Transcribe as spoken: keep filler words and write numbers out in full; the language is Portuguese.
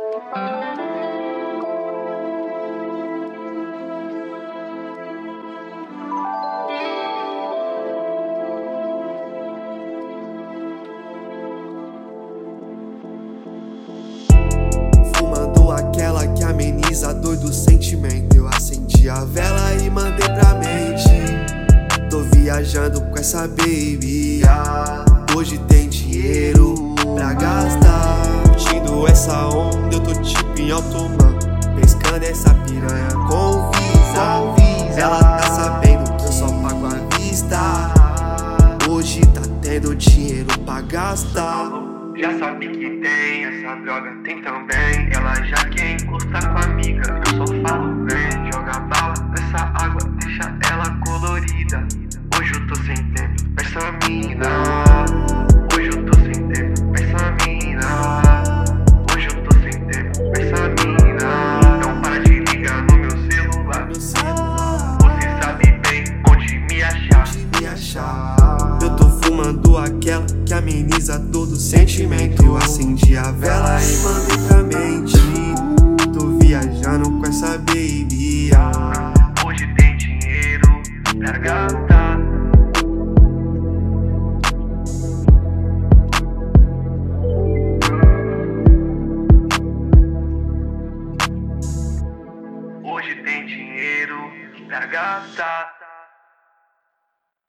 Fumando aquela que ameniza a dor do sentimento. Eu acendi a vela e mandei pra mente. Tô viajando com essa baby. Hoje tem dinheiro pra gastar. Curtindo essa onda, eu tô tipo em alto mar, pescando essa piranha com visa. Ela tá sabendo que eu só pago à vista. Hoje tá tendo dinheiro pra gastar. Já sabe que tem, essa droga tem também. Ela já quer encostar com a amiga, eu só falo bem. Joga bala nessa água, deixa ela colorida. Hoje eu tô sem tempo pra essa mina. Hoje eu tô sem tempo pra essa mina. Hoje eu tô sem tempo pra essa mina. Então para de ligar no meu celular. Você sabe bem onde me achar. Me achar. Eu tô fumando aquela que ameniza todo sentimento. Eu acendi a vela e mandei pra mente. Tô viajando com essa baby.